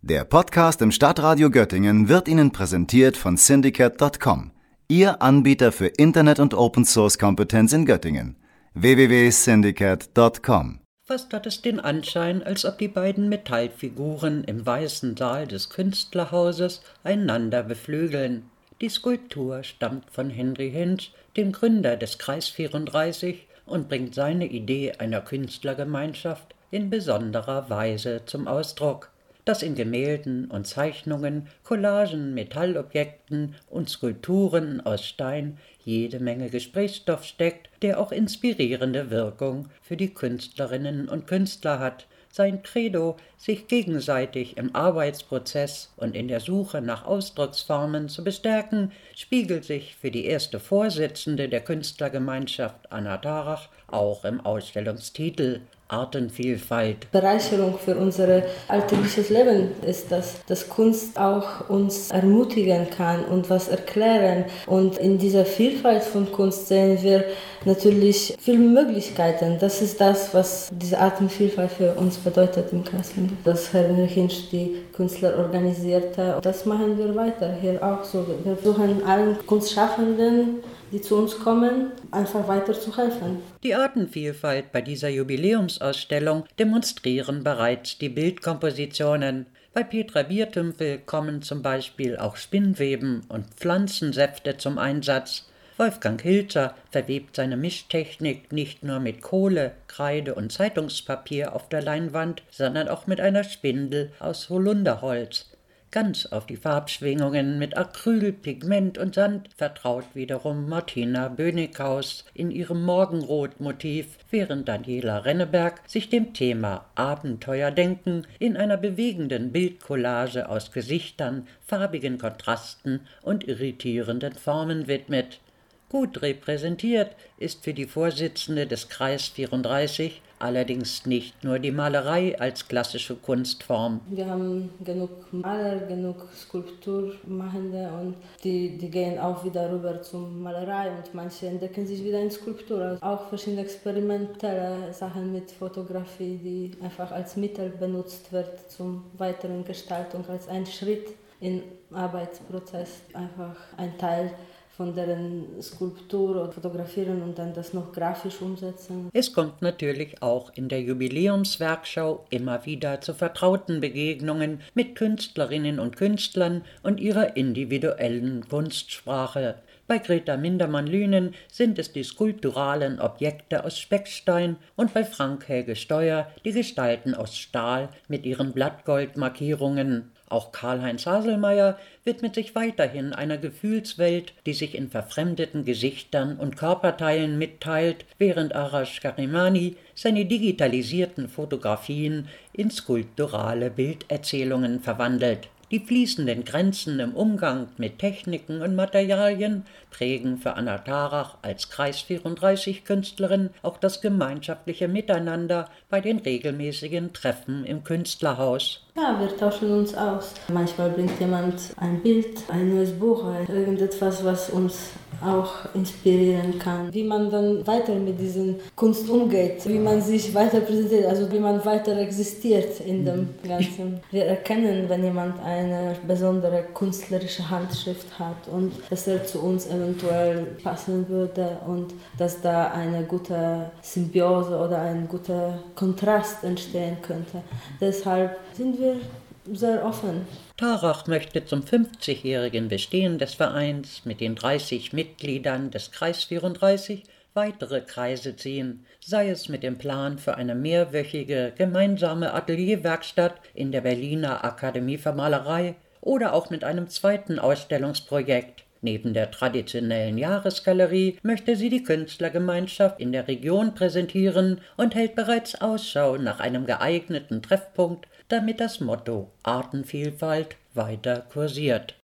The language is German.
Der Podcast im Stadtradio Göttingen wird Ihnen präsentiert von Syndicate.com, Ihr Anbieter für Internet- und Open-Source-Kompetenz in Göttingen. www.syndicate.com. Fast hat es den Anschein, als ob die beiden Metallfiguren im weißen Saal des Künstlerhauses einander beflügeln. Die Skulptur stammt von Henry Hinch, dem Gründer des Kreis 34, und bringt seine Idee einer Künstlergemeinschaft in besonderer Weise zum Ausdruck. Dass in Gemälden und Zeichnungen, Collagen, Metallobjekten und Skulpturen aus Stein jede Menge Gesprächsstoff steckt, der auch inspirierende Wirkung für die Künstlerinnen und Künstler hat. Sein Credo, sich gegenseitig im Arbeitsprozess und in der Suche nach Ausdrucksformen zu bestärken, spiegelt sich für die erste Vorsitzende der Künstlergemeinschaft, Anna Tarach, auch im Ausstellungstitel Artenvielfalt. Bereicherung für unser alltägliches Leben ist, dass Kunst auch uns ermutigen kann und was erklären. Und in dieser Vielfalt von Kunst sehen wir natürlich viele Möglichkeiten. Das ist das, was diese Artenvielfalt für uns bedeutet im Kreisland. Dass Henry Hinch die Künstler organisierte. Das machen wir weiter hier auch so. Wir versuchen allen Kunstschaffenden, die zu uns kommen, einfach weiter zu helfen. Die Artenvielfalt bei dieser Jubiläumsausstellung demonstrieren bereits die Bildkompositionen. Bei Petra Biertümpel kommen zum Beispiel auch Spinnweben und Pflanzensäfte zum Einsatz. Wolfgang Hilzer verwebt seine Mischtechnik nicht nur mit Kohle, Kreide und Zeitungspapier auf der Leinwand, sondern auch mit einer Spindel aus Holunderholz. Ganz auf die Farbschwingungen mit Acryl, Pigment und Sand vertraut wiederum Martina Bönikhaus in ihrem Morgenrot-Motiv, während Daniela Renneberg sich dem Thema Abenteuerdenken in einer bewegenden Bildcollage aus Gesichtern, farbigen Kontrasten und irritierenden Formen widmet. Gut repräsentiert ist für die Vorsitzende des Kreis 34 allerdings nicht nur die Malerei als klassische Kunstform. Wir haben genug Maler, genug Skulpturmachende und die gehen auch wieder rüber zum Malerei und manche entdecken sich wieder in Skulptur. Also auch verschiedene experimentelle Sachen mit Fotografie, die einfach als Mittel benutzt wird zum weiteren Gestaltung, als ein Schritt im Arbeitsprozess, einfach ein Teil von deren Skulptur oder fotografieren und dann das noch grafisch umsetzen. Es kommt natürlich auch in der Jubiläumswerkschau immer wieder zu vertrauten Begegnungen mit Künstlerinnen und Künstlern und ihrer individuellen Kunstsprache. Bei Greta Mindermann-Lünen sind es die skulpturalen Objekte aus Speckstein und bei Frank Helge Steuer die Gestalten aus Stahl mit ihren Blattgoldmarkierungen. Auch Karl-Heinz Haselmeier widmet sich weiterhin einer Gefühlswelt, die sich in verfremdeten Gesichtern und Körperteilen mitteilt, während Arash Karimani seine digitalisierten Fotografien in skulpturale Bilderzählungen verwandelt. Die fließenden Grenzen im Umgang mit Techniken und Materialien prägen für Anna Tarach als Kreis 34-Künstlerin auch das gemeinschaftliche Miteinander bei den regelmäßigen Treffen im Künstlerhaus. Ja, wir tauschen uns aus. Manchmal bringt jemand ein Bild, ein neues Buch, irgendetwas, was uns auch inspirieren kann. Wie man dann weiter mit dieser Kunst umgeht, wie man sich weiter präsentiert, also wie man weiter existiert in dem Ganzen. Wir erkennen, wenn jemand eine besondere künstlerische Handschrift hat und dass er zu uns eventuell passen würde und dass da eine gute Symbiose oder ein guter Kontrast entstehen könnte. Deshalb sind wir sehr offen. Tarach möchte zum 50-jährigen Bestehen des Vereins mit den 30 Mitgliedern des Kreis 34 weitere Kreise ziehen, sei es mit dem Plan für eine mehrwöchige gemeinsame Atelierwerkstatt in der Berliner Akademie für Malerei oder auch mit einem zweiten Ausstellungsprojekt. Neben der traditionellen Jahresgalerie möchte sie die Künstlergemeinschaft in der Region präsentieren und hält bereits Ausschau nach einem geeigneten Treffpunkt, damit das Motto Artenvielfalt weiter kursiert.